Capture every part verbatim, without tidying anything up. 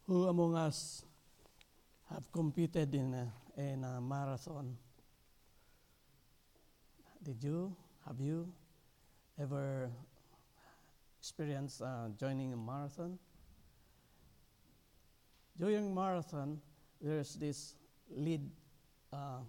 Who among us have competed in a, in a marathon? Did you? Have you ever experienced uh, joining a marathon? During marathon, there's this lead uh,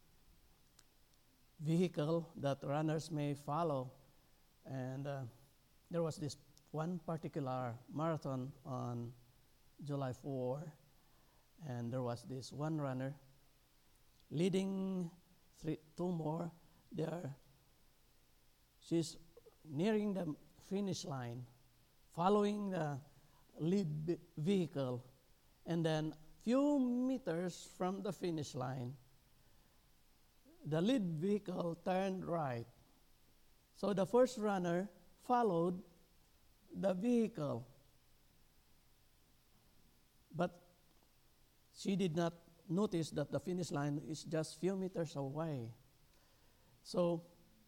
vehicle that runners may follow, and uh, there was this one particular marathon on July fourth, and there was this one runner leading three, two more there. She's nearing the finish line, following the lead vehicle, and then few meters from the finish line, the lead vehicle turned right. So the first runner followed the vehicle, but she did not notice that the finish line is just few meters away. So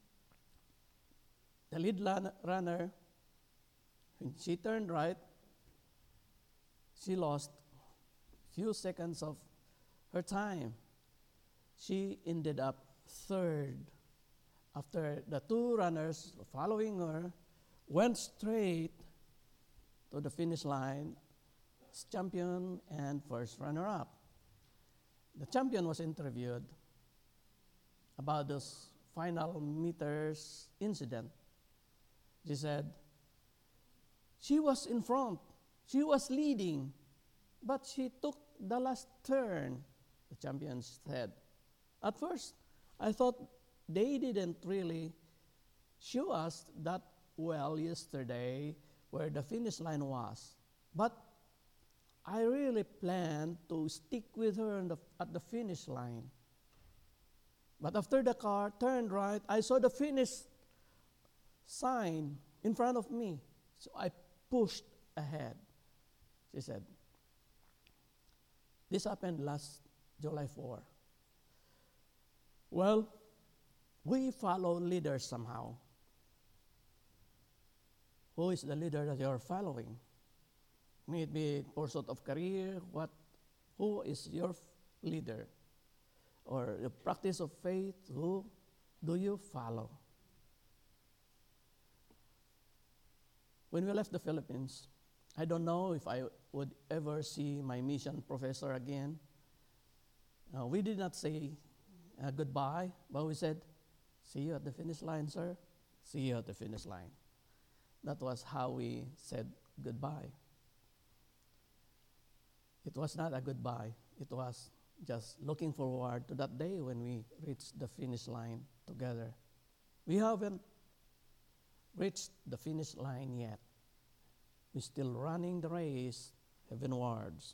the lead runner, when she turned right, she lost few seconds of her time. She ended up third after the two runners following her went straight to the finish line as champion and first runner-up. The champion was interviewed about this final meters incident. She said, she was in front, she was leading, but she took the last turn, the champion said. At first, I thought they didn't really show us that well yesterday where the finish line was. But I really planned to stick with her the, at the finish line. But after the car turned right, I saw the finish sign in front of me. So I pushed ahead, she said. This happened last July fourth. Well, we follow leaders somehow. Who is the leader that you are following? May it be pursuit of career, what? Who is your leader? Or the practice of faith, who do you follow? When we left the Philippines, I don't know if I would ever see my mission professor again. Uh, we did not say uh, goodbye, but we said, see you at the finish line, sir. See you at the finish line. That was how we said goodbye. It was not a goodbye. It was just looking forward to that day when we reached the finish line together. We haven't reached the finish line yet. We're still running the race heavenwards.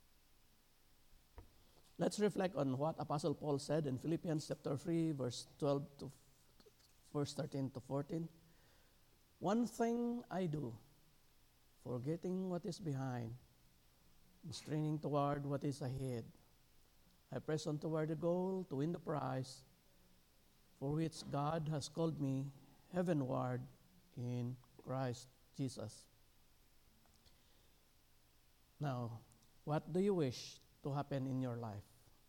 Let's reflect on what Apostle Paul said in Philippians chapter three, verse twelve to verse thirteen to fourteen. One thing I do, forgetting what is behind, and straining toward what is ahead. I press on toward the goal to win the prize for which God has called me heavenward in Christ Jesus. Now, what do you wish to happen in your life?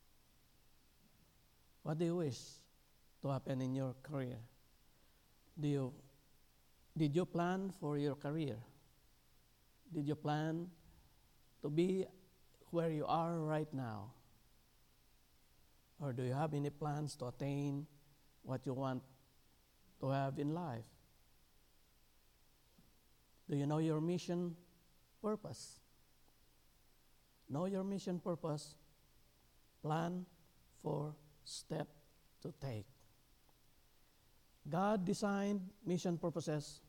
What do you wish to happen in your career? Do you, did you plan for your career? Did you plan to be where you are right now? Or do you have any plans to attain what you want to have in life? Do you know your mission purpose? Know your mission purpose. Plan for step to take. God designed mission purposes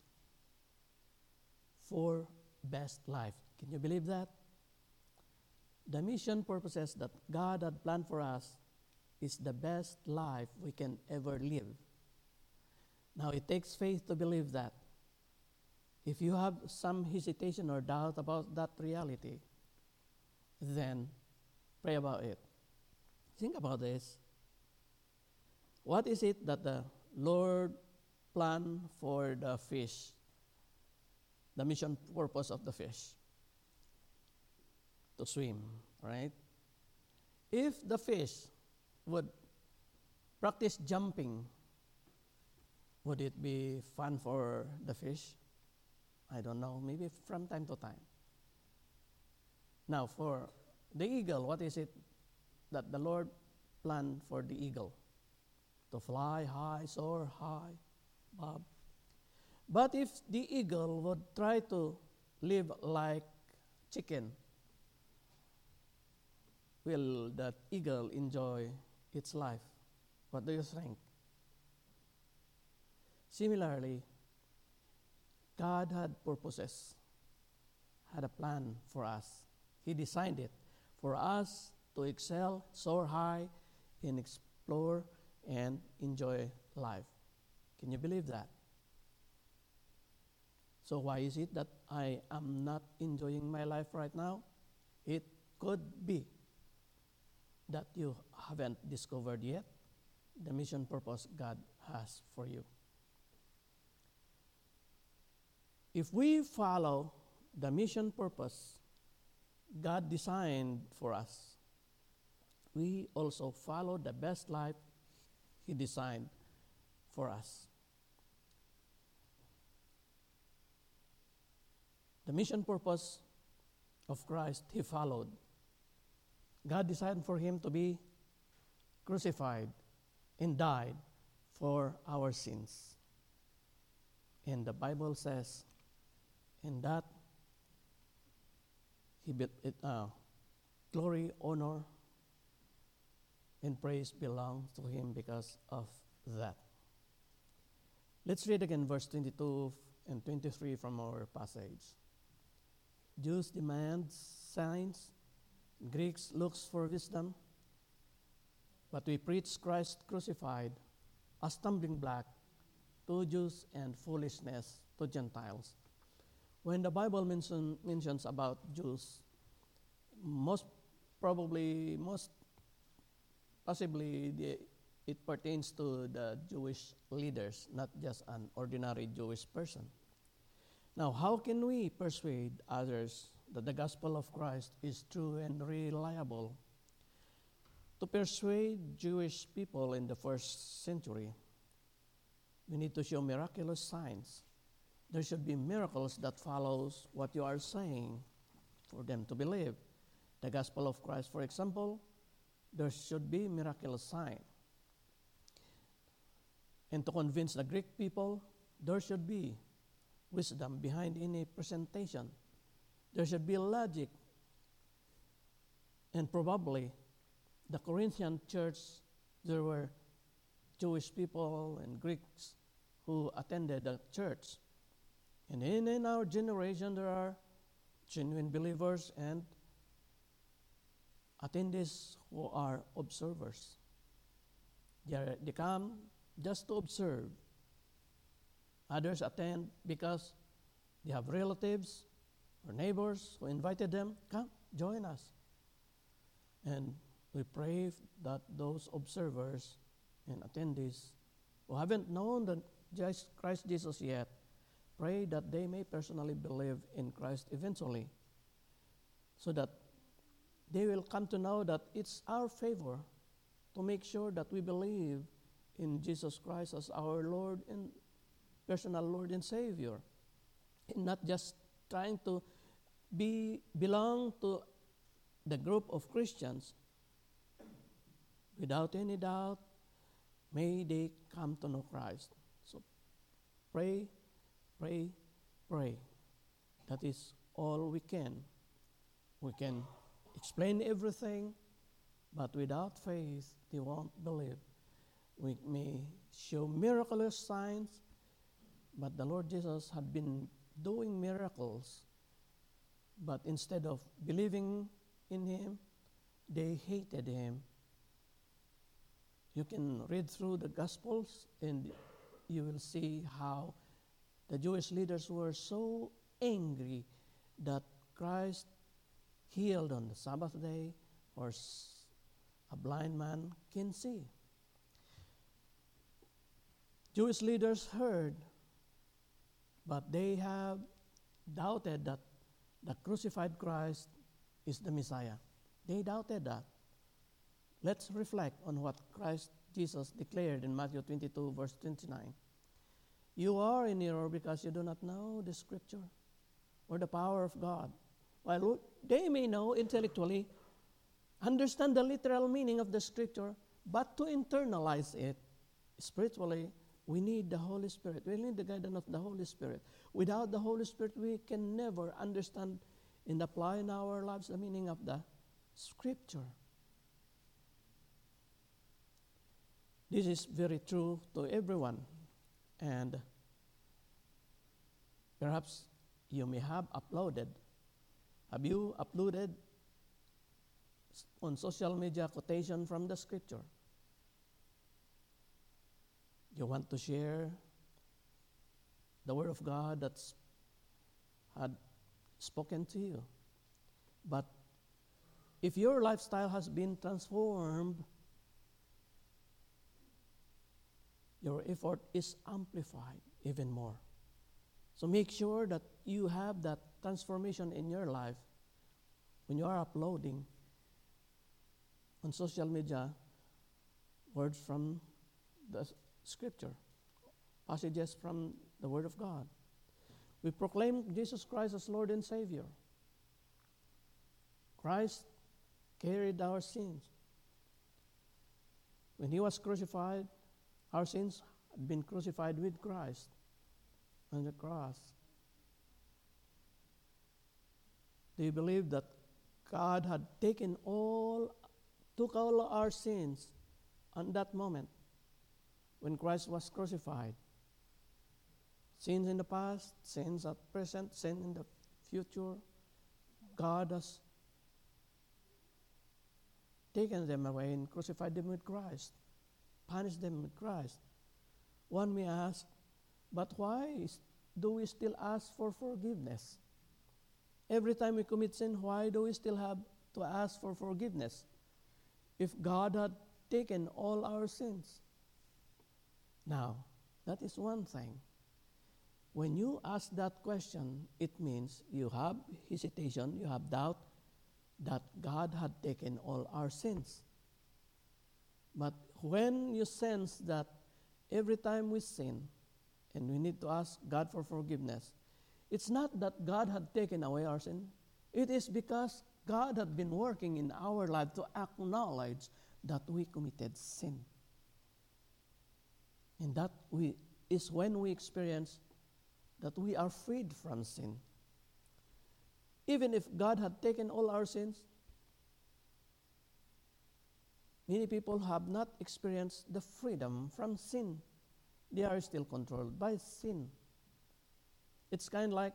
for best life. Can you believe that? The mission purposes that God had planned for us is the best life we can ever live. Now, it takes faith to believe that. If you have some hesitation or doubt about that reality, then pray about it. Think about this. What is it that the Lord planned for the fish? The mission purpose of the fish. to swim, right? If the fish would practice jumping, would it be fun for the fish? I don't know, maybe from time to time. Now, for the eagle, what is it that the Lord planned for the eagle? To fly high, soar high, bob. But if the eagle would try to live like chicken, will that eagle enjoy its life? What do you think? Similarly, God had purposes, had a plan for us. He designed it for us to excel, soar high, and explore and enjoy life. Can you believe that? So why is it that I am not enjoying my life right now? It could be that you haven't discovered yet the mission purpose God has for you. If we follow the mission purpose God designed for us, we also follow the best life He designed for us. The mission purpose of Christ He followed. God designed for Him to be crucified and died for our sins. And the Bible says, in that He be, it, uh, glory, honor, and praise belong to Him because of that. Let's read again verse twenty-two and twenty-three from our passage. Jews demand signs, Greeks looks for wisdom, but we preach Christ crucified, a stumbling block to Jews and foolishness to Gentiles. When the Bible mention, mentions about Jews, most probably, most possibly, the, it pertains to the Jewish leaders, not just an ordinary Jewish person. Now, how can we persuade others that the gospel of Christ is true and reliable? To persuade Jewish people in the first century, we need to show miraculous signs. There should be miracles that follows what you are saying for them to believe. The gospel of Christ, for example, there should be miraculous sign. And to convince the Greek people, there should be wisdom behind any presentation. There should be logic. And probably the Corinthian church, there were Jewish people and Greeks who attended the church. And in, in our generation, there are genuine believers and attendees who are observers. They, are, they come just to observe. Others attend because they have relatives or neighbors who invited them, come, join us. And we pray that those observers and attendees who haven't known the Christ Jesus yet, pray that they may personally believe in Christ eventually, so that they will come to know that it's our favor to make sure that we believe in Jesus Christ as our Lord and personal Lord and Savior, and not just trying to be belong to the group of Christians. Without any doubt, may they come to know Christ. So pray, pray, pray. That is all we can. We can explain everything, but without faith, they won't believe. We may show miraculous signs, but the Lord Jesus had been doing miracles, but instead of believing in Him, they hated Him. You can read through the Gospels and you will see how the Jewish leaders were so angry that Christ healed on the Sabbath day, or a blind man can see. Jewish leaders heard, but they have doubted that the crucified Christ is the Messiah. They doubted that. Let's reflect on what Christ Jesus declared in Matthew twenty-two, verse twenty-nine. You are in error because you do not know the Scripture or the power of God. While they may know intellectually, understand the literal meaning of the Scripture, but to internalize it spiritually, we need the Holy Spirit. We need the guidance of the Holy Spirit. Without the Holy Spirit, we can never understand and apply in our lives the meaning of the Scripture. This is very true to everyone. And perhaps you may have uploaded. Have you uploaded on social media quotation from the Scripture? You want to share the Word of God that's had spoken to you. But if your lifestyle has been transformed, your effort is amplified even more. So make sure that you have that transformation in your life when you are uploading on social media words from the Scripture, passages from the Word of God. We proclaim Jesus Christ as Lord and Savior. Christ carried our sins. When He was crucified, our sins had been crucified with Christ on the cross. Do you believe that God had taken all, took all our sins on that moment when Christ was crucified? Sins in the past, sins at present, sin in the future. God has taken them away and crucified them with Christ, punished them with Christ. One may ask, but why do we still ask for forgiveness? Every time we commit sin, why do we still have to ask for forgiveness? If God had taken all our sins. Now, that is one thing. When you ask that question, it means you have hesitation, you have doubt that God had taken all our sins. But when you sense that every time we sin and we need to ask God for forgiveness, it's not that God had taken away our sin. It is because God had been working in our life to acknowledge that we committed sin. And that we is when we experience that we are freed from sin. Even if God had taken all our sins, many people have not experienced the freedom from sin. They are still controlled by sin. It's kind of like,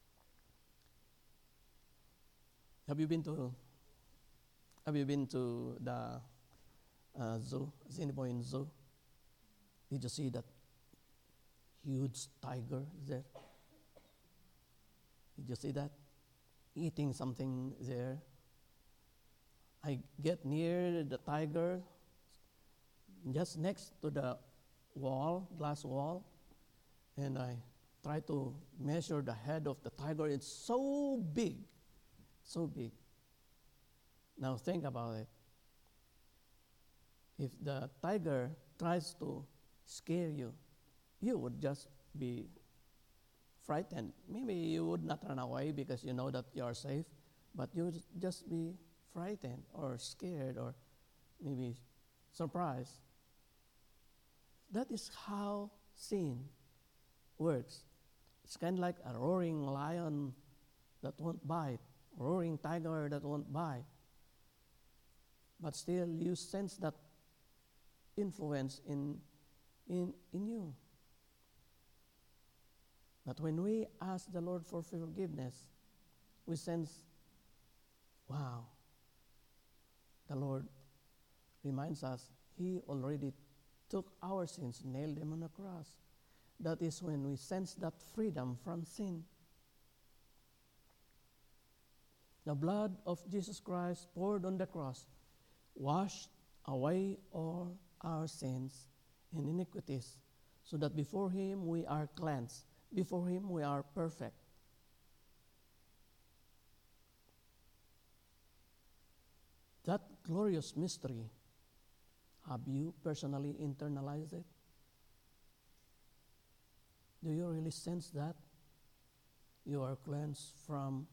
have you been to, have you been to the uh, zoo, Assiniboine Zoo? Did you see that huge tiger there? Did you see that? Eating something there. I get near the tiger, just next to the wall, glass wall, and I try to measure the head of the tiger. It's so big, so big. Now think about it. If the tiger tries to scare you, you would just be frightened. Maybe you would not run away because you know that you are safe, but you would just be frightened or scared or maybe surprised. That is how sin works. It's kind of like a roaring lion that won't bite, a roaring tiger that won't bite. But still you sense that influence in, in, in you. But when we ask the Lord for forgiveness, we sense, wow, the Lord reminds us He already took our sins, nailed them on the cross. That is when we sense that freedom from sin. The blood of Jesus Christ poured on the cross washed away all our sins and iniquities, so that before Him we are cleansed. Before Him we are perfect. That glorious mystery, have you personally internalized it? Do you really sense that you are cleansed from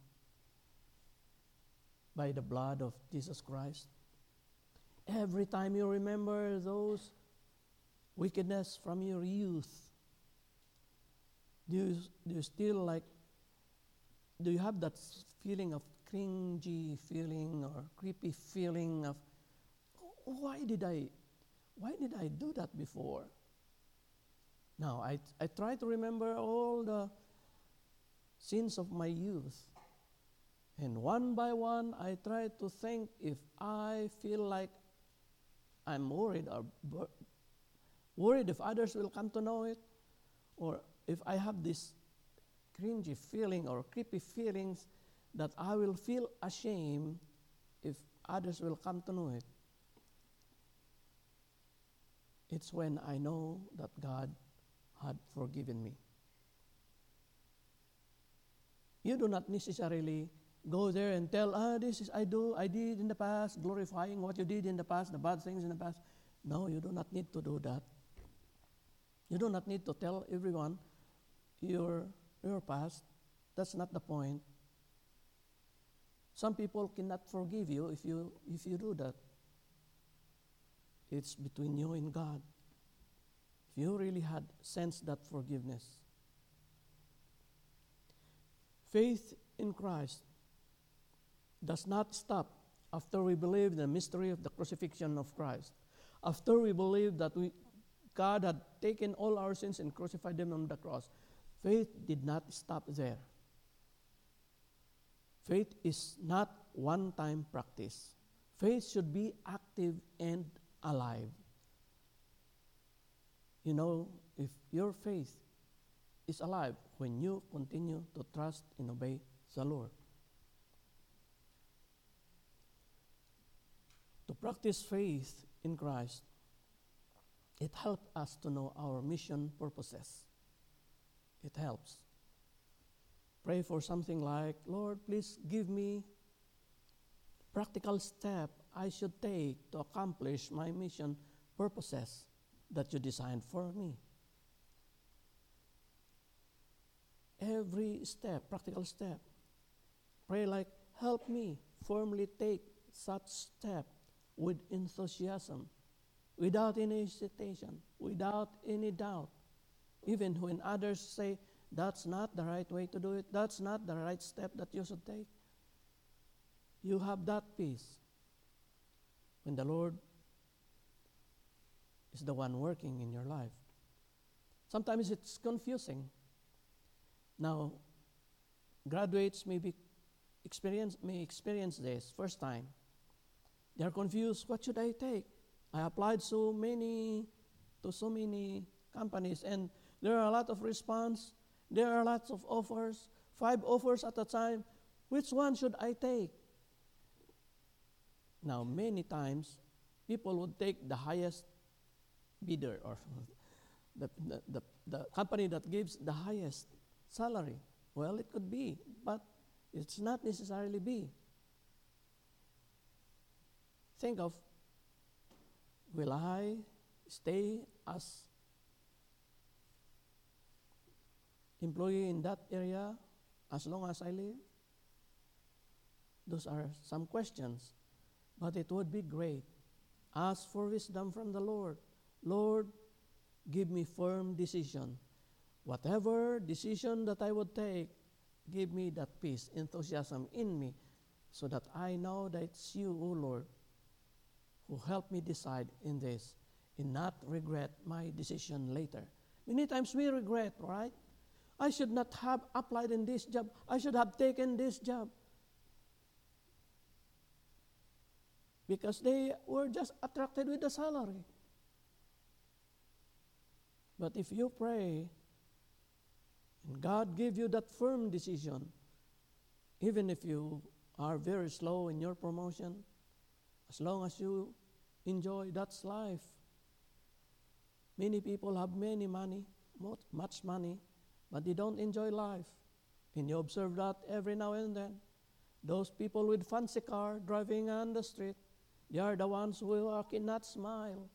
by the blood of Jesus Christ? Every time you remember those wickedness from your youth, do you, do you still like, do you have that feeling of cringy feeling or creepy feeling of, why did I, why did I do that before? Now, I, I try to remember all the sins of my youth. And one by one, I try to think if I feel like I'm worried or bur- worried if others will come to know it, or if I have this cringy feeling or creepy feelings that I will feel ashamed if others will come to know it. It's when I know that God had forgiven me. You do not necessarily go there and tell, ah, this is I do, I did in the past, glorifying what you did in the past, the bad things in the past. No, you do not need to do that. You do not need to tell everyone your, your past. That's not the point. Some people cannot forgive you if you if you do that. It's between you and God. If you really had sensed that forgiveness. Faith in Christ does not stop after we believe the mystery of the crucifixion of Christ. After we believe that we, God had taken all our sins and crucified them on the cross. Faith did not stop there. Faith is not one-time practice. Faith should be active and alive. You know, if your faith is alive when you continue to trust and obey the Lord. To practice faith in Christ, it helps us to know our mission purposes. It helps. Pray for something like, Lord, please give me practical step I should take to accomplish my mission purposes that you designed for me. Every step, practical step. Pray like, help me firmly take such step with enthusiasm, without any hesitation, without any doubt. Even when others say, that's not the right way to do it, that's not the right step that you should take. You have that peace when the Lord is the one working in your life. Sometimes it's confusing. Now, graduates may be experience may experience this first time. They are confused. What should I take? I applied so many to so many companies, and there are a lot of response. There are lots of offers, five offers at a time. Which one should I take? Now, many times, people would take the highest bidder or the, the, the, the company that gives the highest salary. Well, it could be, but it's not necessarily be. Think of, will I stay as employee in that area as long as I live? Those are some questions. But it would be great. Ask for wisdom from the Lord. Lord, give me firm decision. Whatever decision that I would take, give me that peace, enthusiasm in me, so that I know that it's you, O Lord, who help me decide in this and not regret my decision later. Many times we regret, right? I should not have applied in this job. I should have taken this job. Because they were just attracted with the salary. But if you pray, and God give you that firm decision, even if you are very slow in your promotion, as long as you enjoy, that's life. Many people have many money, much money, but they don't enjoy life. And you observe that every now and then. Those people with fancy car driving on the street, They are the ones who are, cannot smile.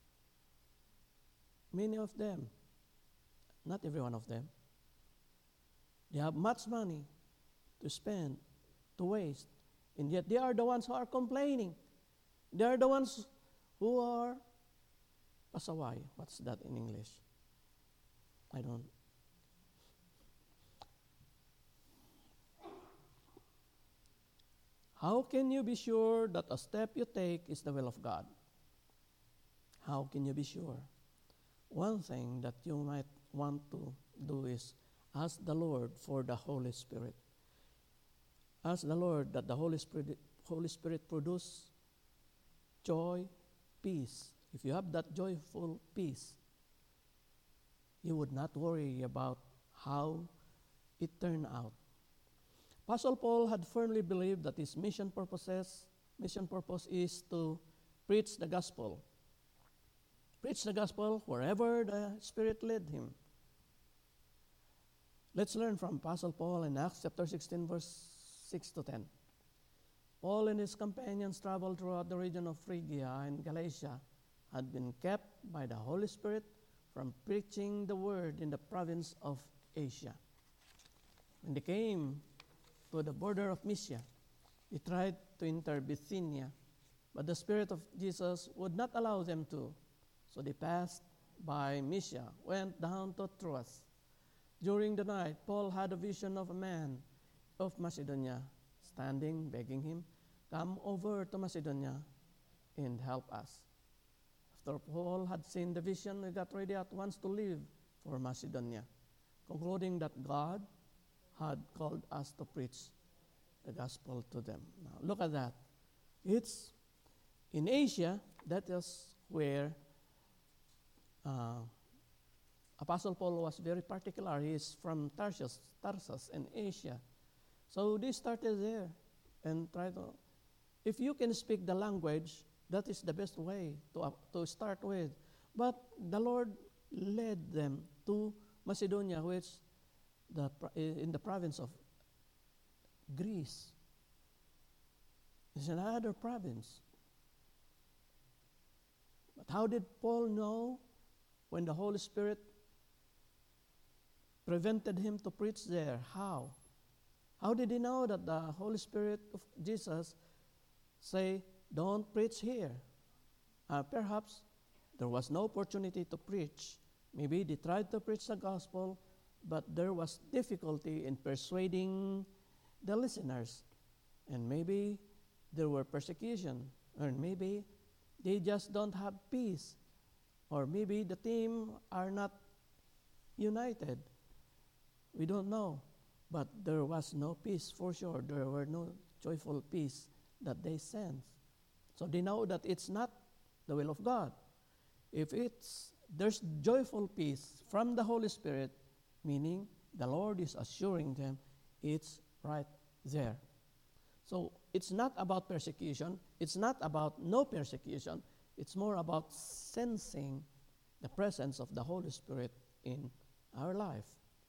Many of them, not every one of them, they have much money to spend, to waste, and yet they are the ones who are complaining. They are the ones who are pasaway. What's that in English? I don't. How can you be sure that a step you take is the will of God? How can you be sure? One thing that you might want to do is ask the Lord for the Holy Spirit. Ask the Lord that the Holy Spirit, Holy Spirit produce joy, peace. If you have that joyful peace, you would not worry about how it turned out. Apostle Paul had firmly believed that his mission purposes, mission purpose is to preach the gospel. Preach the gospel wherever the Spirit led him. Let's learn from Apostle Paul in Acts chapter sixteen, verse six to ten. Paul and his companions traveled throughout the region of Phrygia and Galatia, had been kept by the Holy Spirit from preaching the word in the province of Asia. When they came to the border of Mysia, they tried to enter Bithynia, but the Spirit of Jesus would not allow them to. So they passed by Mysia, went down to Troas. During the night, Paul had a vision of a man of Macedonia, standing, begging him, "Come over to Macedonia and help us." After Paul had seen the vision, he got ready at once to leave for Macedonia, concluding that God had called us to preach the gospel to them. Now, look at that. It's in Asia, that is where uh, Apostle Paul was very particular. He is from Tarsus, Tarsus in Asia. So they started there and tried to, if you can speak the language, that is the best way to, uh, to start with. But the Lord led them to Macedonia, which the, in the province of Greece. It's another province. But how did Paul know when the Holy Spirit prevented him to preach there? How? How did he know that the Holy Spirit of Jesus say, "Don't preach here"? Uh, perhaps there was no opportunity to preach. Maybe they tried to preach the gospel, but there was difficulty in persuading the listeners. And maybe there were persecution, or maybe they just don't have peace, or maybe the team are not united. We don't know. But there was no peace for sure. There were no joyful peace that they sensed. So they know that it's not the will of God. If it's there's joyful peace from the Holy Spirit, meaning the Lord is assuring them it's right there. So it's not about persecution. It's not about no persecution. It's more about sensing the presence of the Holy Spirit in our life.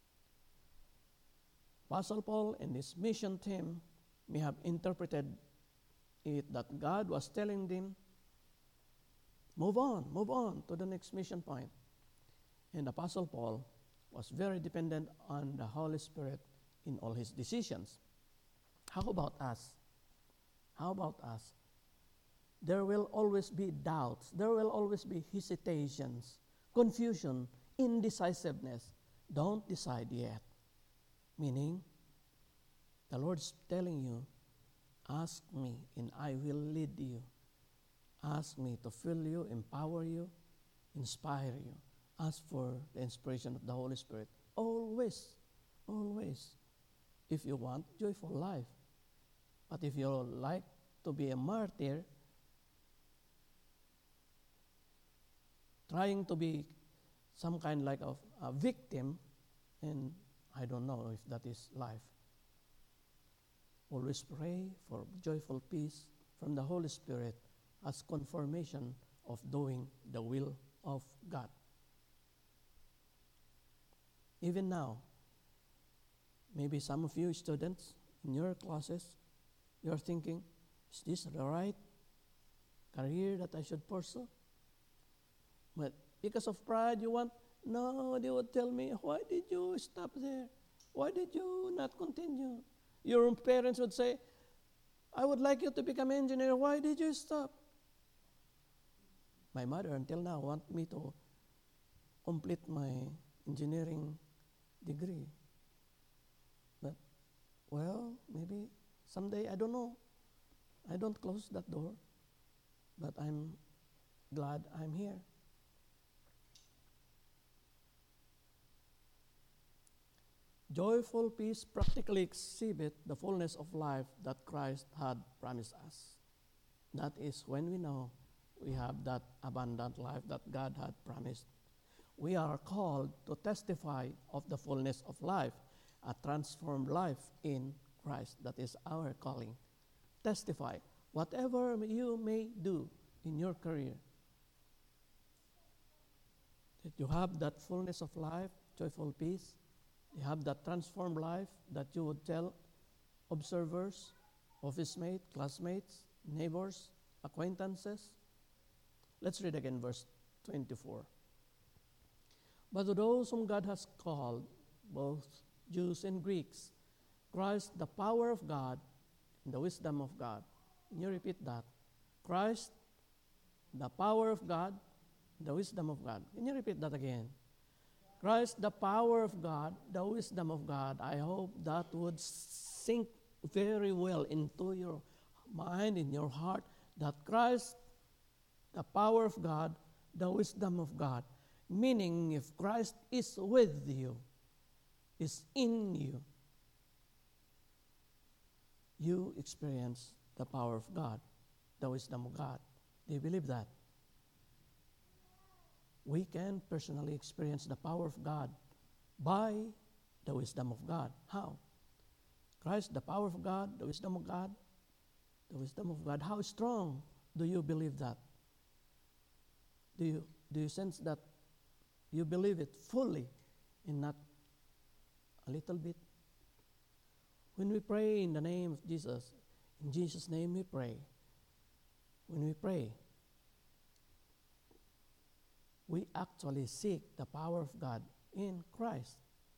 Apostle Paul and his mission team may have interpreted it that God was telling them, move on, move on to the next mission point. And Apostle Paul was very dependent on the Holy Spirit in all his decisions. How about us? How about us? There will always be doubts. There will always be hesitations, confusion, indecisiveness. Don't decide yet. Meaning, the Lord's telling you, ask me and I will lead you. Ask me to fill you, empower you, inspire you. Ask for the inspiration of the Holy Spirit. Always, always. If you want joyful life. But if you like to be a martyr, trying to be some kind like of a victim, and I don't know if that is life. Always pray for joyful peace from the Holy Spirit as confirmation of doing the will of God. Even now, maybe some of you students in your classes, you're thinking, is this the right career that I should pursue. But because of pride, you want, no, they would tell me, why did you stop there? Why did you not continue? Your parents would say, I would like you to become an engineer. Why did you stop? My mother, until now, want me to complete my engineering degree. But, well, maybe someday, I don't know. I don't close that door. But I'm glad I'm here. Joyful peace practically exhibit the fullness of life that Christ had promised us. That is when we know we have that abundant life that God had promised. We are called to testify of the fullness of life, a transformed life in Christ. That is our calling. Testify. Whatever you may do in your career, that you have that fullness of life, joyful peace, you have that transformed life that you would tell observers, office mates, classmates, neighbors, acquaintances. Let's read again verse twenty-four. But to those whom God has called, both Jews and Greeks, Christ, the power of God and the wisdom of God. Can you repeat that? Christ, the power of God, the wisdom of God. Can you repeat that again? Christ, the power of God, the wisdom of God. I hope that would sink very well into your mind, in your heart, that Christ, the power of God, the wisdom of God. Meaning, if Christ is with you, is in you, you experience the power of God, the wisdom of God. Do you believe that? We can personally experience the power of God by the wisdom of God. How? Christ, the power of God, the wisdom of God, the wisdom of God. How strong do you believe that? Do you, do you sense that you believe it fully and not a little bit? When we pray in the name of Jesus, in Jesus' name we pray. When we pray, we actually seek the power of God in Christ.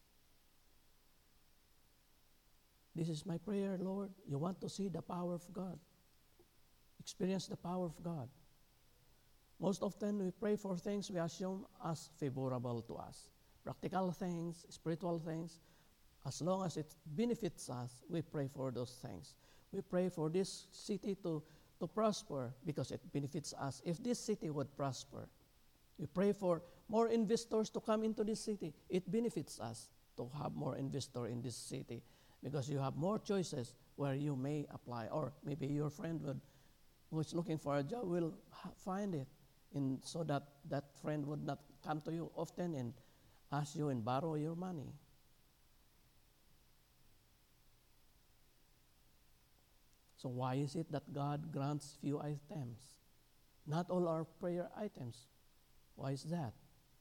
This is my prayer, Lord. You want to see the power of God. Experience the power of God. Most often we pray for things we assume as favorable to us. Practical things, spiritual things. As long as it benefits us, we pray for those things. We pray for this city to, to prosper because it benefits us. If this city would prosper, we pray for more investors to come into this city. It benefits us to have more investors in this city because you have more choices where you may apply. Or maybe your friend would, who is looking for a job will ha- find it, in, so that that friend would not come to you often and ask you and borrow your money. So why is it that God grants few items? Not all our prayer items. Why is that?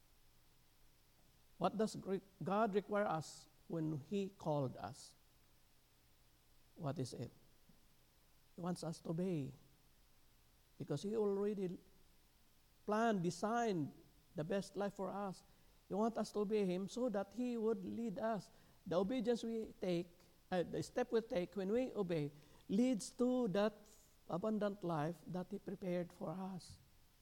What does God require us when He called us? What is it? He wants us to obey because He already planned, designed the best life for us. He wants us to obey Him so that He would lead us. The obedience we take, uh, the step we take when we obey, leads to that abundant life that He prepared for us.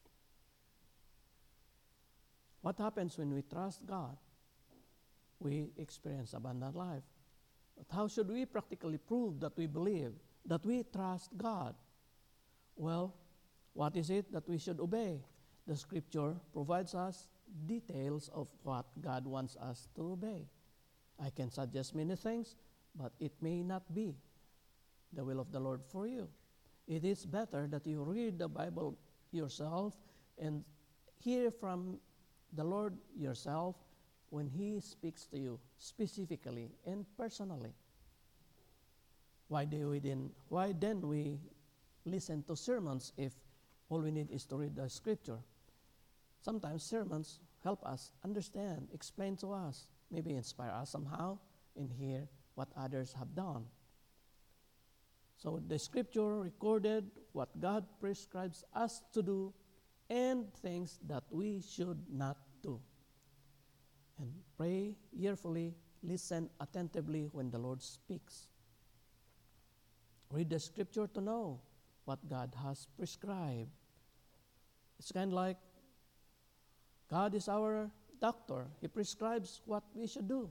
What happens when we trust God? We experience abundant life. But how should we practically prove that we believe, that we trust God? Well, what is it that we should obey? The Scripture provides us details of what God wants us to obey. I can suggest many things, but it may not be the will of the Lord for you. It is better that you read the Bible yourself and hear from the Lord yourself when He speaks to you specifically and personally. Why do we then, why then we listen to sermons if all we need is to read the Scripture? Sometimes sermons help us understand, explain to us, maybe inspire us somehow, and hear what others have done. So the scripture recorded what God prescribes us to do and things that we should not do. And pray earfully, listen attentively when the Lord speaks. Read the scripture to know what God has prescribed. It's kind of like God is our doctor. He prescribes what we should do.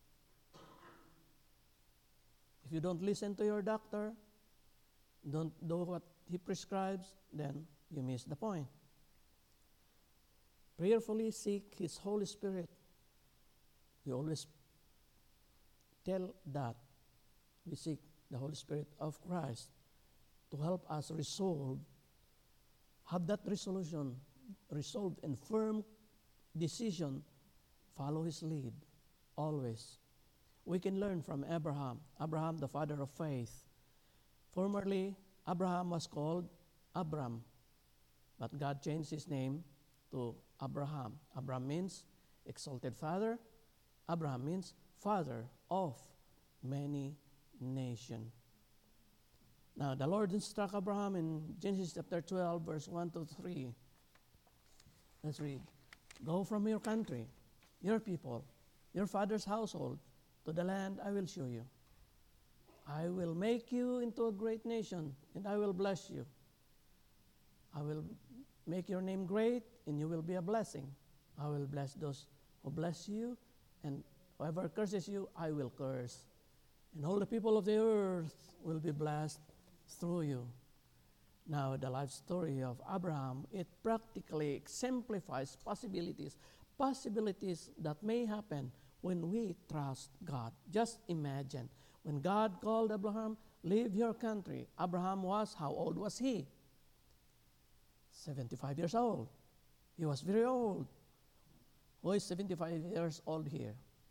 If you don't listen to your doctor, don't do what he prescribes, then you miss the point. Prayerfully seek His Holy Spirit. We always tell that we seek the Holy Spirit of Christ to help us resolve, have that resolution, resolved and firm decision, follow His lead, always. We can learn from Abraham, Abraham the father of faith. Formerly, Abraham was called Abram, but God changed his name to Abraham. Abraham means exalted father. Abraham means father of many nations. Now, the Lord instructed Abraham in Genesis chapter twelve, verse one to three. Let's read. Go from your country, your people, your father's household, to the land I will show you. I will make you into a great nation, and I will bless you. I will make your name great, and you will be a blessing. I will bless those who bless you, and whoever curses you, I will curse. And all the people of the earth will be blessed through you. Now, the life story of Abraham, it practically exemplifies possibilities, possibilities that may happen when we trust God. Just imagine, when God called Abraham, leave your country. Abraham was, how old was he? seventy-five years old. He was very old. Who is seventy-five years old here?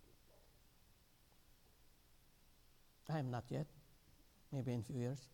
I am not yet. Maybe in a few years.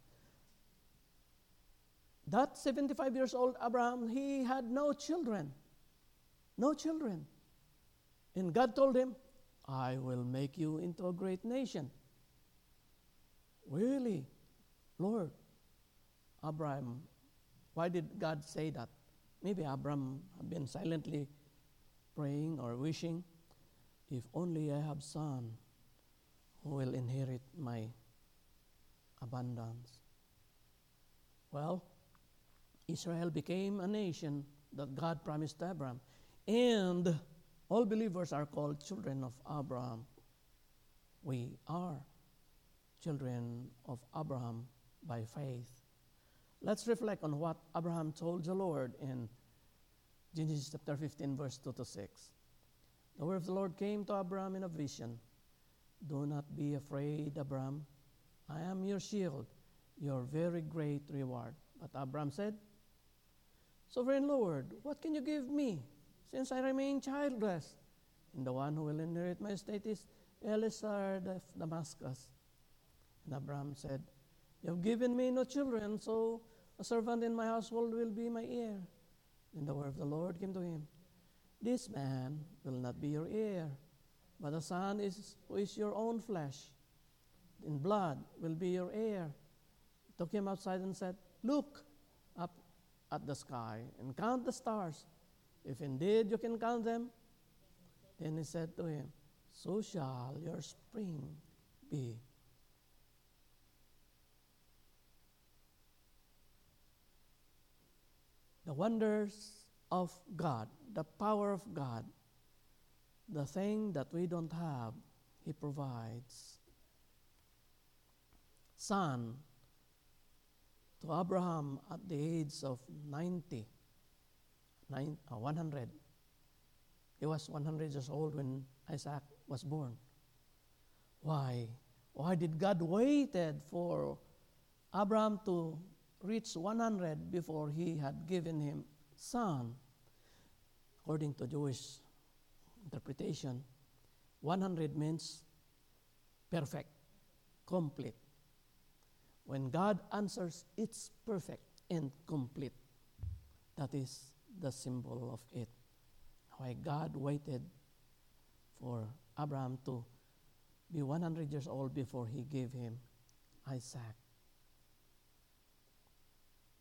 That seventy-five years old Abraham, he had no children. No children. And God told him, I will make you into a great nation. Really? Lord, Abraham, why did God say that? Maybe Abraham had been silently praying or wishing, if only I have son who will inherit my abundance. Well, Israel became a nation that God promised to Abraham. And all believers are called children of Abraham. We are children of Abraham by faith. Let's reflect on what Abraham told the Lord in Genesis chapter fifteen, verse two to six. The word of the Lord came to Abraham in a vision. Do not be afraid, Abraham. I am your shield, your very great reward. But Abraham said, Sovereign Lord, what can you give me, since I remain childless? And the one who will inherit my estate is Eliezer of Damascus. And Abraham said, You have given me no children, so a servant in my household will be my heir. Then the word of the Lord came to him. This man will not be your heir, but a son is, who is your own flesh, in blood, will be your heir. He took him outside and said, Look up at the sky and count the stars. If indeed you can count them, then he said to him, So shall your spring be. The wonders of God, the power of God, the thing that we don't have, He provides. Son to Abraham at the age of ninety, nine, uh, one hundred. He was one hundred years old when Isaac was born. Why? Why did God waited for Abraham to reach one hundred before He had given him son? According to Jewish interpretation, one hundred means perfect, complete. When God answers, it's perfect and complete. That is the symbol of it. Why God waited for Abraham to be one hundred years old before He gave him Isaac.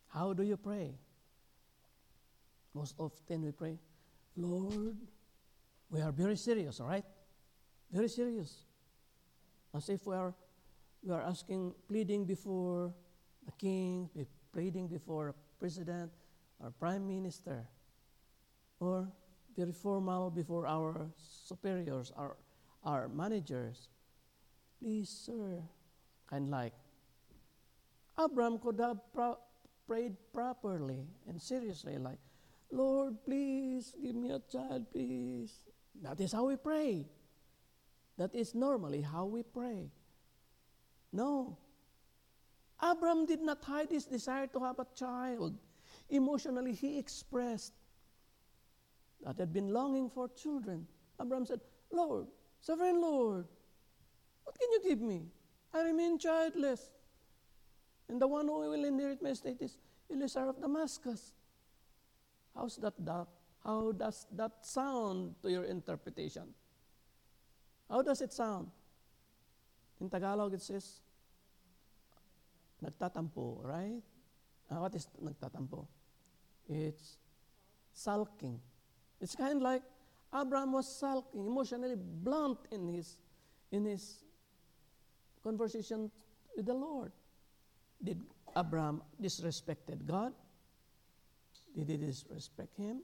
How do you pray? Most often we pray, Lord, we are very serious, all right? Very serious. As if we are, we are asking, pleading before the king, pleading before a president or prime minister, or very formal before our superiors, our, our managers. Please, sir, kind of like, Abraham could have pro- prayed properly and seriously, like, Lord, please give me a child, please. That is how we pray. That is normally how we pray. No. Abraham did not hide his desire to have a child. Emotionally, he expressed that he had been longing for children. Abraham said, Lord, sovereign Lord, what can you give me? I remain childless. And the one who will inherit my estate is Eliezer of Damascus. How's that, that? How does that sound to your interpretation? How does it sound? In Tagalog, it says, nagtatampo, right? Uh, what is nagtatampo? It's sulking. It's kind of like Abraham was sulking, emotionally blunt in his, in his conversation with the Lord. Did Abraham disrespected God? Did he disrespect him?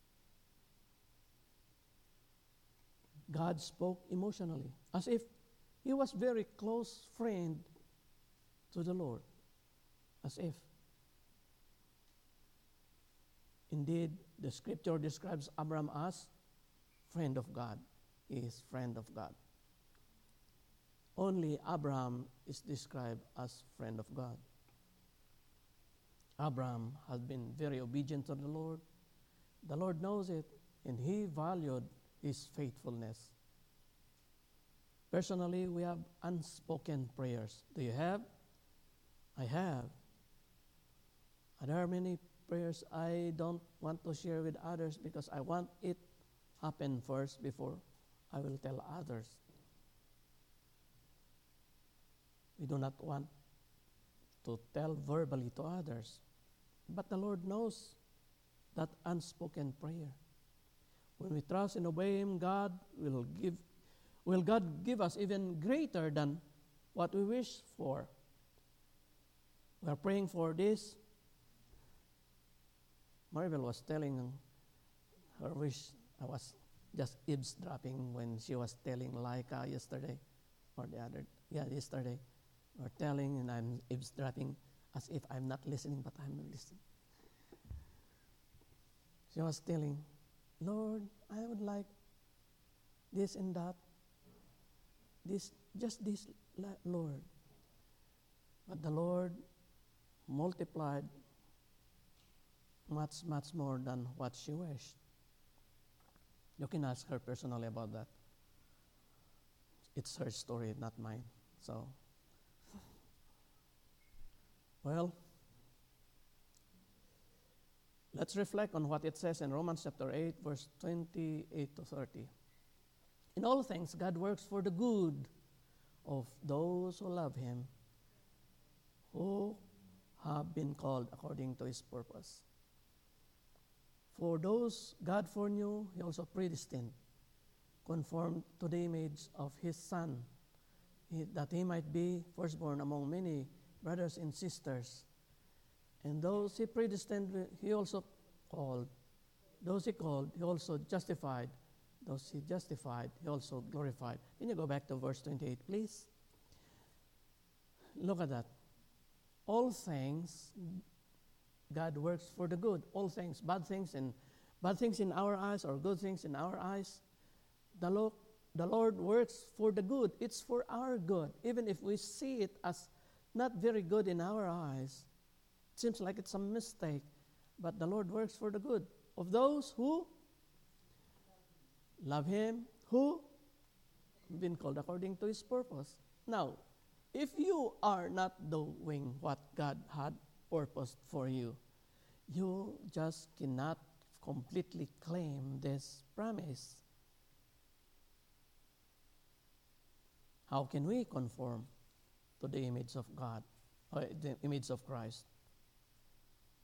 God spoke emotionally, as if he was very close friend to the Lord. As if. Indeed, the scripture describes Abraham as friend of God. He is friend of God. Only Abraham is described as friend of God. Abraham has been very obedient to the Lord. The Lord knows it, and he valued his faithfulness. Personally, we have unspoken prayers. Do you have? I have. And there are many prayers I don't want to share with others because I want it happen first before I will tell others. We do not want to tell verbally to others. But the Lord knows that unspoken prayer. When we trust and obey Him, God will give, will God give us even greater than what we wish for. We are praying for this. Maribel was telling her wish. I was just eavesdropping when she was telling Laika yesterday, or the other, yeah, yesterday, or telling, and I'm eavesdropping as if I'm not listening, but I'm listening. She was telling, Lord, I would like this and that, this, just this, Lord. But the Lord multiplied much, much more than what she wished. You can ask her personally about that. It's her story, not mine. So, well, let's reflect on what it says in Romans chapter eight, verse twenty-eight to thirty. In all things, God works for the good of those who love Him, who have been called according to His purpose. For those God foreknew, He also predestined, conformed to the image of His Son, he, that He might be firstborn among many brothers and sisters. And those He predestined, He also called. Those He called, He also justified. Those He justified, He also glorified. Can you go back to verse twenty-eight, please? Look at that. All things, God works for the good. All things, bad things and bad things in our eyes or good things in our eyes, the Lord, the Lord works for the good. It's for our good. Even if we see it as not very good in our eyes, it seems like it's a mistake, but the Lord works for the good of those who love Him, who have been called according to His purpose. Now, if you are not doing what God had purposed for you, you just cannot completely claim this promise. How can we conform to the image of God, or the image of Christ?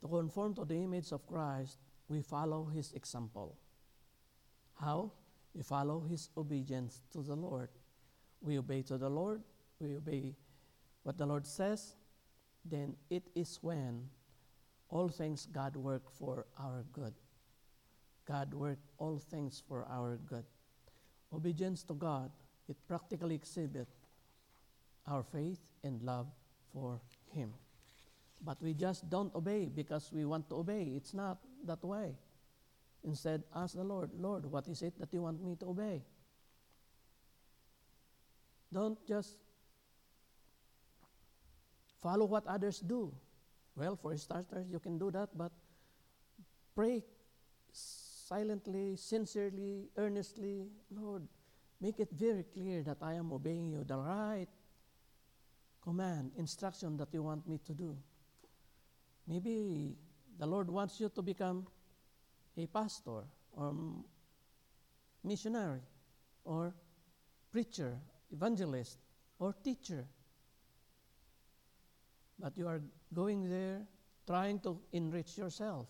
to conform to the image of Christ, we follow His example. How? We follow His obedience to the Lord. We obey to the Lord, we obey what the Lord says, then it is when all things God work for our good. God work all things for our good. Obedience to God, it practically exhibits our faith and love for Him. But we just don't obey because we want to obey. It's not that way. Instead, ask the Lord, Lord, what is it that you want me to obey? Don't just follow what others do. Well, for starters, you can do that, but pray silently, sincerely, earnestly, Lord, make it very clear that I am obeying you, the right command, instruction that you want me to do. Maybe the Lord wants you to become a pastor or missionary or preacher, evangelist or teacher. But you are going there trying to enrich yourself.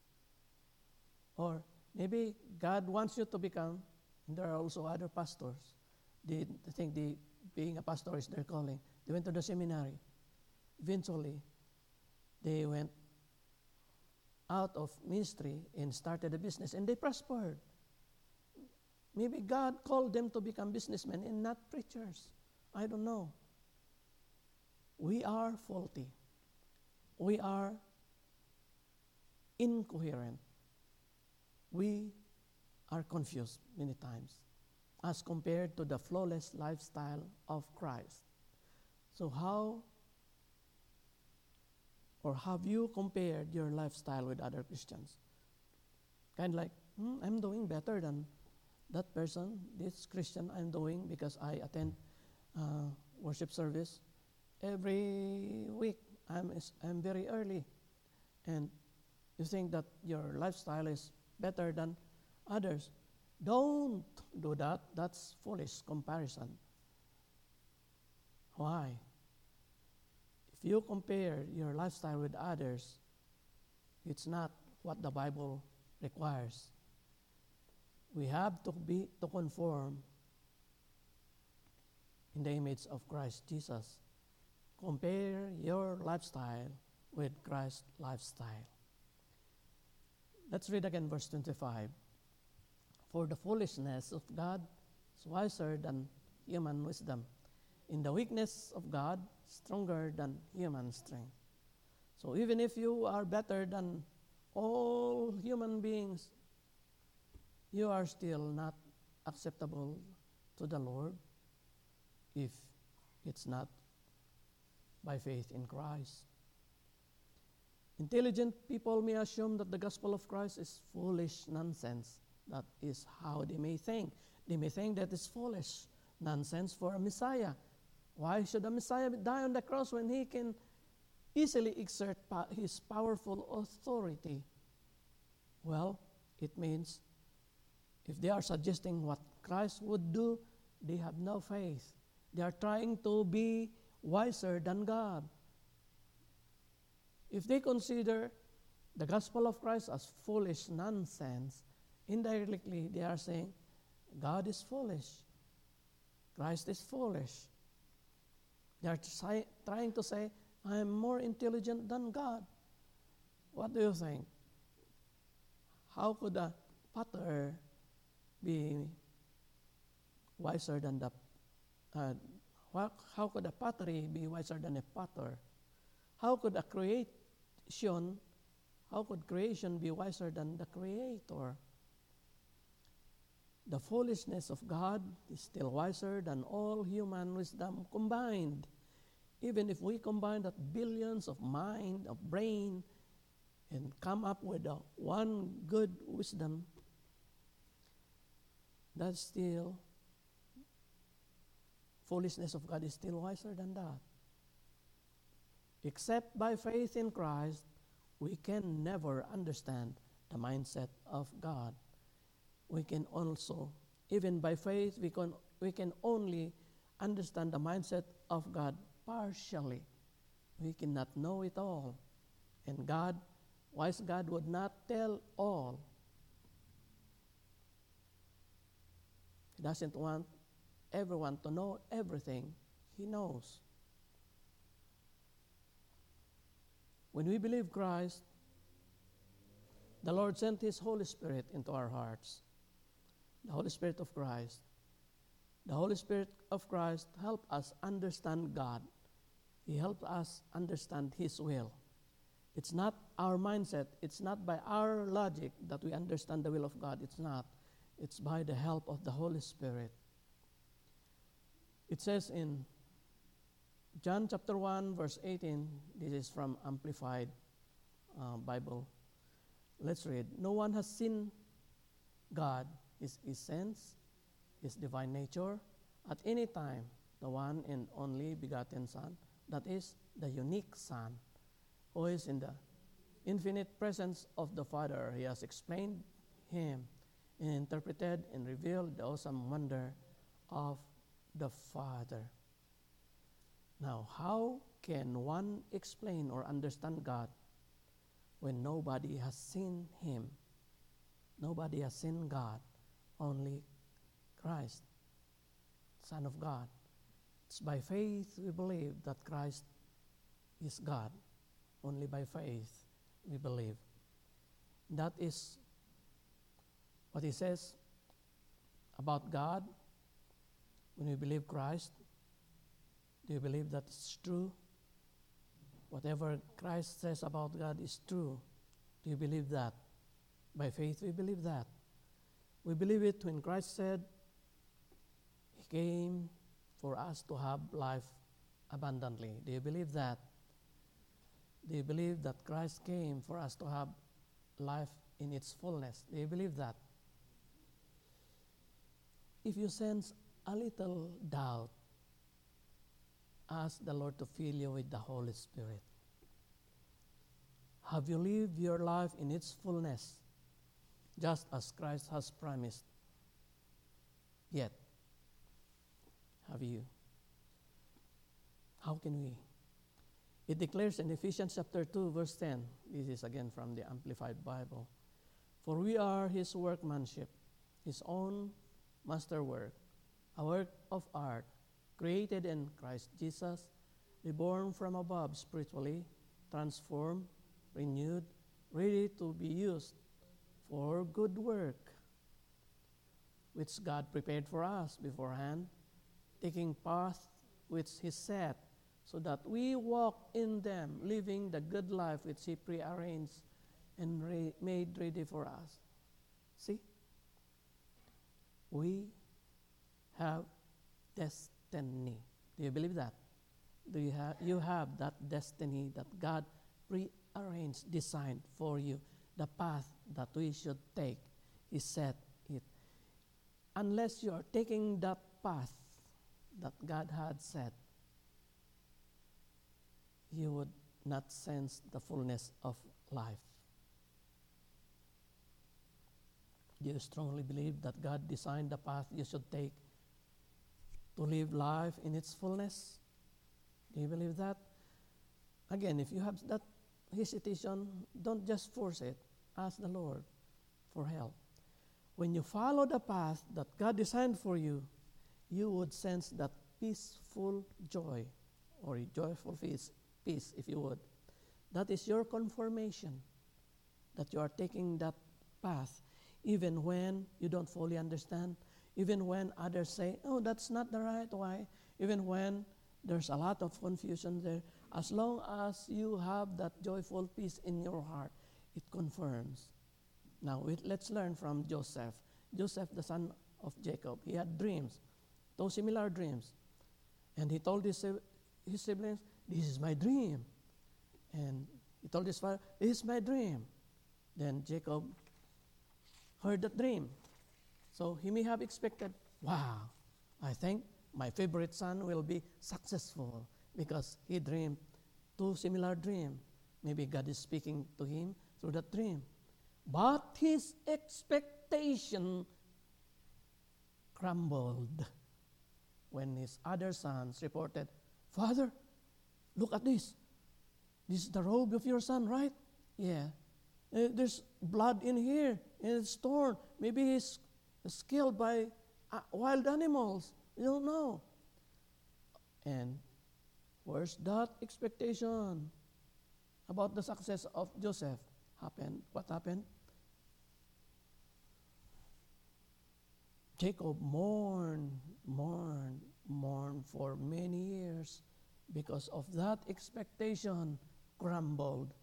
Or maybe God wants you to become, and there are also other pastors. They, they think the, being a pastor is their calling. They went to the seminary. Eventually, they went out of ministry and started a business, and they prospered. Maybe God called them to become businessmen and not preachers. I don't know. We are faulty. We are incoherent. We are confused many times as compared to the flawless lifestyle of Christ. So how or have you compared your lifestyle with other Christians? Kind of like, hmm, I'm doing better than that person, this Christian I'm doing because I attend uh, worship service every week. I'm, I'm very early. And you think that your lifestyle is better than others. Don't do that. That's foolish comparison. Why? If you compare your lifestyle with others, it's not what the Bible requires. We have to be to conform in the image of Christ Jesus. Compare your lifestyle with Christ's lifestyle. Let's read again verse twenty-five. For the foolishness of God is wiser than human wisdom, in the weakness of God, stronger than human strength. So even if you are better than all human beings, you are still not acceptable to the Lord if it's not by faith in Christ. Intelligent people may assume that the gospel of Christ is foolish nonsense. That is how they may think. They may think that it's foolish nonsense for a Messiah. Why should a Messiah die on the cross when he can easily exert pa- his powerful authority? Well, it means if they are suggesting what Christ would do, they have no faith. They are trying to be wiser than God. If they consider the gospel of Christ as foolish nonsense, indirectly they are saying, God is foolish. Christ is foolish. They are try- trying to say, I am more intelligent than God. What do you think? How could a potter be wiser than the uh, how could a pottery be wiser than a potter? How could a creation, how could creation be wiser than the Creator? The foolishness of God is still wiser than all human wisdom combined. Even if we combine that billions of mind, of brain, and come up with a one good wisdom, that's still, foolishness of God is still wiser than that. Except by faith in Christ, we can never understand the mindset of God. We can also, even by faith, we can, we can only understand the mindset of God partially. We cannot know it all. And God Wise God would not tell all. He doesn't want everyone to know everything He knows. When we believe Christ, the Lord sent His Holy Spirit into our hearts. The Holy Spirit of Christ. The Holy Spirit of Christ helped us understand God. He helped us understand His will. It's not our mindset. It's not by our logic that we understand the will of God. It's not. It's by the help of the Holy Spirit. It says in John chapter one, verse eighteen, this is from Amplified uh, Bible. Let's read. No one has seen God, His essence, His divine nature, at any time, the one and only begotten Son, that is, the unique Son, who is in the infinite presence of the Father. He has explained Him and interpreted and revealed the awesome wonder of the Father. Now, how can one explain or understand God when nobody has seen Him? Nobody has seen God, only Christ, Son of God. It's by faith we believe that Christ is God. Only by faith we believe. That is what He says about God. When we believe Christ, do you believe that it's true? Whatever Christ says about God is true. Do you believe that? By faith we believe that. We believe it when Christ said He came for us to have life abundantly. Do you believe that? Do you believe that Christ came for us to have life in its fullness? Do you believe that? If you sense a little doubt, ask the Lord to fill you with the Holy Spirit. Have you lived your life in its fullness, just as Christ has promised? Yet, have you? How can we? It declares in Ephesians chapter two, verse ten, this is again from the Amplified Bible, for we are His workmanship, His own masterwork, a work of art, created in Christ Jesus, reborn from above spiritually, transformed, renewed, ready to be used for good work, which God prepared for us beforehand, taking paths which He set, so that we walk in them, living the good life which He prearranged and re- made ready for us. See? We have destiny. Do you believe that? Do you have you have that destiny that God prearranged, designed for you, the path that we should take? He set it. Unless you are taking that path that God had set, you would not sense the fullness of life. Do you strongly believe that God designed the path you should take to live life in its fullness? Do you believe that? Again, if you have that hesitation, don't just force it. Ask the Lord for help. When you follow the path that God designed for you, you would sense that peaceful joy, or joyful peace, peace, if you would. That is your confirmation that you are taking that path, even when you don't fully understand, even when others say, oh, that's not the right way, even when there's a lot of confusion there. As long as you have that joyful peace in your heart, it confirms. Now, we, let's learn from Joseph. Joseph, the son of Jacob, he had dreams, two similar dreams. And he told his, his siblings, this is my dream. And he told his father, this is my dream. Then Jacob heard that dream. So he may have expected, wow, I think my favorite son will be successful because he dreamed two similar dreams. Maybe God is speaking to him through that dream. But his expectation crumbled when his other sons reported, Father, look at this. This is the robe of your son, right? Yeah. Uh, there's blood in here, and it's torn. Maybe he's, he's killed by uh, wild animals. You don't know. And where's that expectation about the success of Joseph? Happened. What happened? Jacob mourned, mourned, mourned for many years because of that expectation crumbled.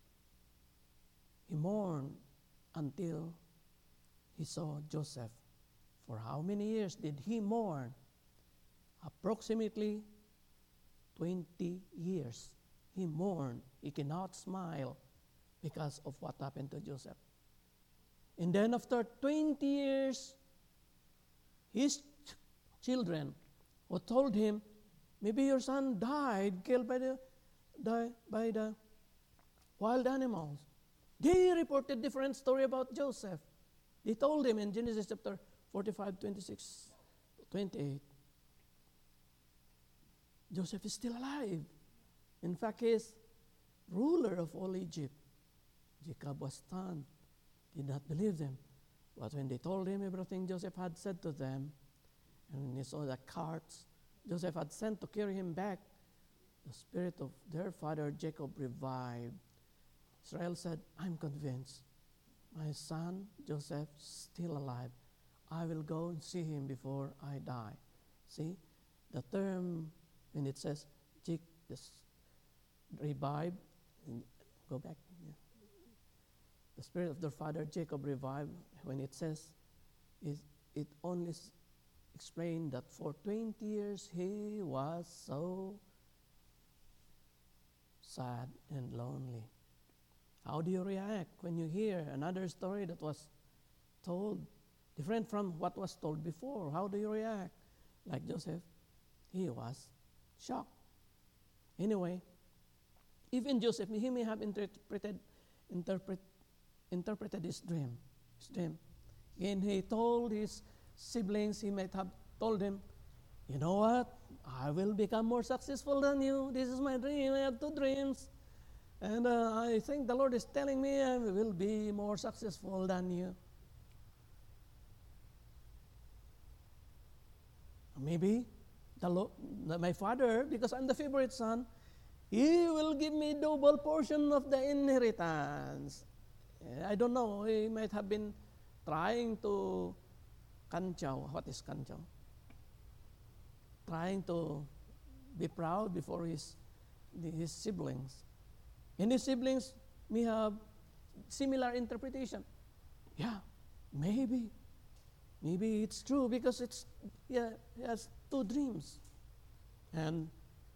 He mourned until he saw Joseph. For how many years did he mourn? Approximately twenty years. He mourned. He cannot smile because of what happened to Joseph. And then after twenty years, his ch- children who told him, maybe your son died, killed by the, the, by the wild animals. They reported different story about Joseph. They told him in Genesis chapter forty-five, twenty-six, twenty-eight, Joseph is still alive. In fact, he is ruler of all Egypt. Jacob was stunned, did not believe them. But when they told him everything Joseph had said to them, and when he saw the carts Joseph had sent to carry him back, the spirit of their father Jacob revived. Israel said, I'm convinced my son Joseph is still alive. I will go and see him before I die. See, the term, when it says, Jacob revived, go back. Yeah. The spirit of their father Jacob revived. When it says, it, it only s- explained that for twenty years he was so sad and lonely. How do you react when you hear another story that was told, different from what was told before? How do you react? Like Joseph, he was shocked. Anyway, even Joseph, he may have interpreted, interpret, interpreted his dream. His dream. And he told his siblings, he might have told them, you know what? I will become more successful than you. This is my dream. I have two dreams. And uh, I think the Lord is telling me I will be more successful than you. Maybe the Lo- the, my father, because I'm the favorite son, he will give me double portion of the inheritance. I don't know. He might have been trying to kanchaw. What is kanchaw? Trying to be proud before his his siblings. And his siblings may have similar interpretation. Yeah, maybe. Maybe it's true because it's yeah, he has two dreams. And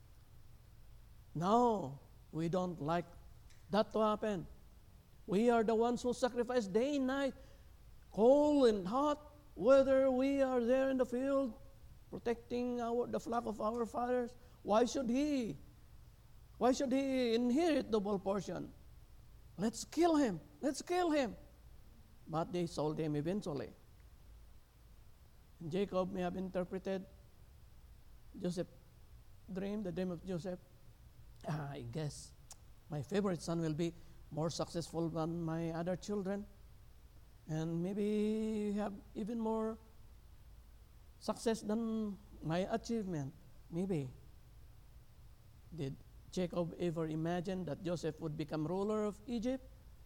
no, we don't like that to happen. We are the ones who sacrifice day and night, cold and hot, whether we are there in the field protecting our, the flock of our fathers. Why should he? Why should he inherit double portion? Let's kill him. Let's kill him. But they sold him eventually. And Jacob may have interpreted Joseph's dream, the dream of Joseph. Ah, I guess my favorite son will be more successful than my other children. And maybe have even more success than my achievement. Maybe. Did Jacob ever imagine that Joseph would become ruler of Egypt?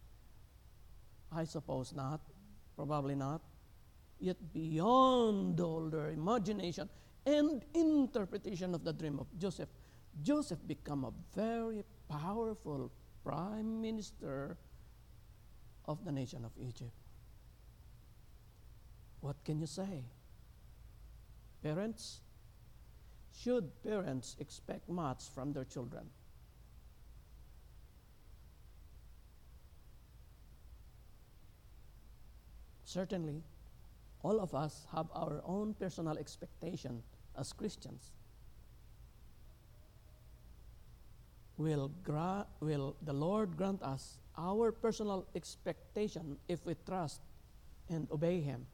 I suppose not. Probably not. Yet beyond all their imagination and interpretation of the dream of Joseph, Joseph became a very powerful prime minister of the nation of Egypt. What can you say? Parents? Should parents expect much from their children? Certainly, all of us have our own personal expectation as Christians. Will, gra- will the Lord grant us our personal expectation if we trust and obey Him?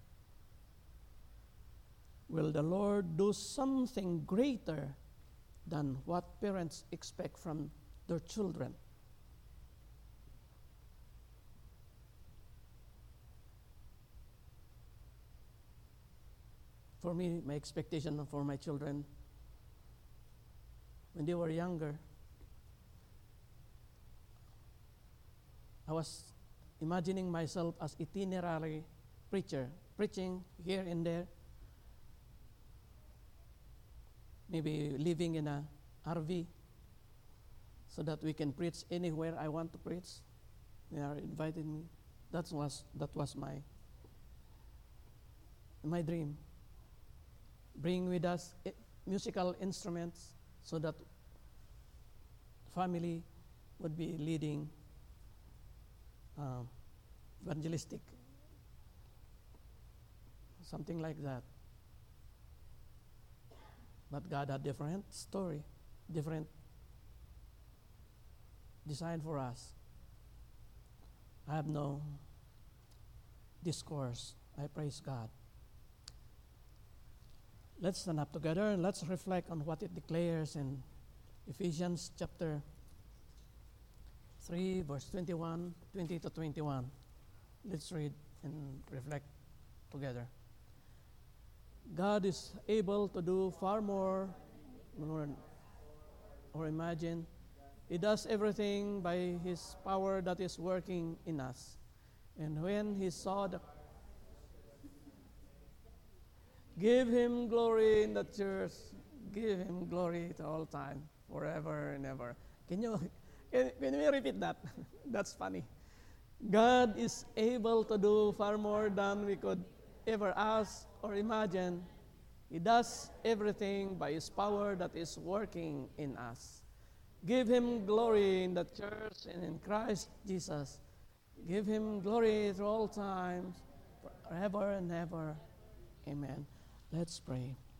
Will the Lord do something greater than what parents expect from their children? For me, my expectation for my children when they were younger, I was imagining myself as itinerary preacher, preaching here and there, maybe living in a R V so that we can preach anywhere I want to preach. They are inviting me. That was that was my my dream. Bring with us i- musical instruments so that family would be leading uh, evangelistic, something like that. But God had different story, different design for us. I have no discourse. I praise God. Let's stand up together and let's reflect on what it declares in Ephesians chapter three, verse twenty-one, twenty to twenty-one. Let's read and reflect together. God is able to do far more more or imagine. He does everything by His power that is working in us. And when He saw the give Him glory in the church, give Him glory to all time, forever and ever. Can you can, can we repeat that? That's funny. God is able to do far more than we could ever ask or imagine. He does everything by His power that is working in us. Give Him glory in the church and in Christ Jesus. Give Him glory through all times, forever and ever. Amen. Let's pray.